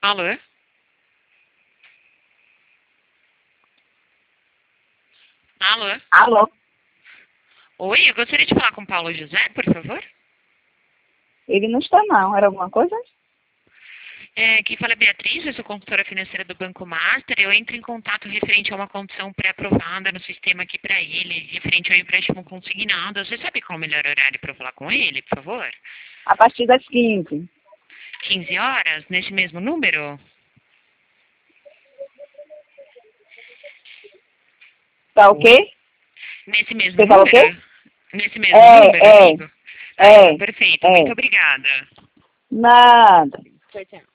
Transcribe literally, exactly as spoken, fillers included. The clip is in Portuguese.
Alô? Alô? Alô? Oi, eu gostaria de falar com o Paulo José, por favor. Ele não está não. Era alguma coisa? É, quem fala é Beatriz, eu sou consultora financeira do Banco Master. Eu entro em contato referente a uma condição pré-aprovada no sistema aqui para ele, referente ao empréstimo consignado. Você sabe qual é o melhor horário para eu falar com ele, por favor? A partir das quinze. quinze horas, nesse mesmo número? Tá ok? Nesse mesmo Você falou o número? quê? Nesse mesmo É, número, é, amigo? Ah, então é, perfeito. Muito é. obrigada. Nada. Tchau, tchau.